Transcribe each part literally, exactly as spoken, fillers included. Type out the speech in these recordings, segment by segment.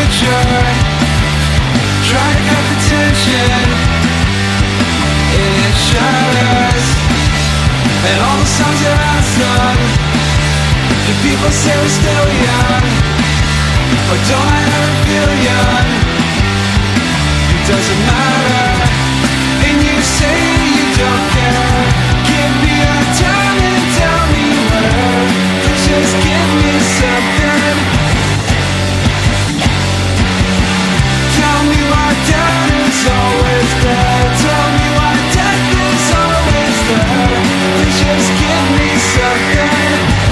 future. Try to cut the tension in its shadows. And all the songs that I sung, the people say we're still young, but don't I ever feel young? It doesn't matter, and you say you don't care. Give me a time and tell me where. Please just give me something. Tell me why death is always there. Tell me why death is always there. Please just give me something.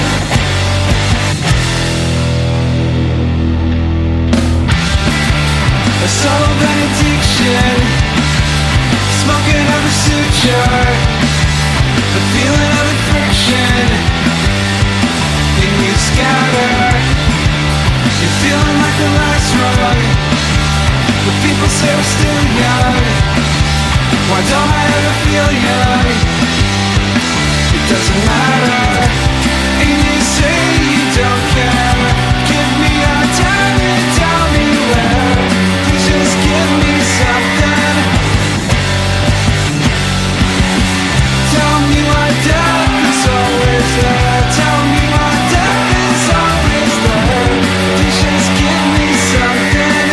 A subtle benediction, smoking of a suture, the feeling of the friction, and you scatter. You're feeling like the last rung. The people say we're still young. Why don't I ever feel young? It doesn't matter, and you say you don't care. Give me a time and tell me where. Please just give me something. Tell me why death is always there. Tell me why death is always there. Please just give me something.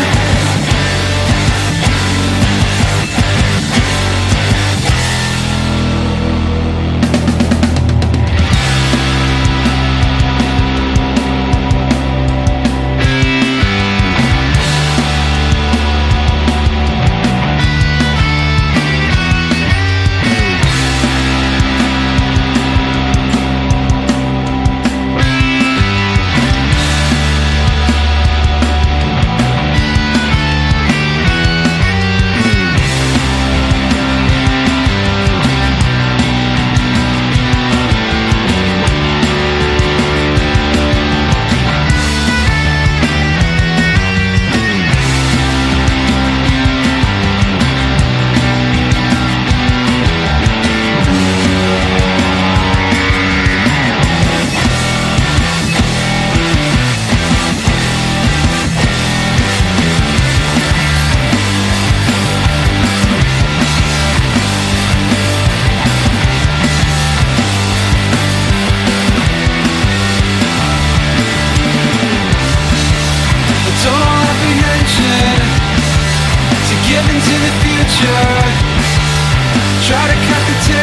Try to cut the tape.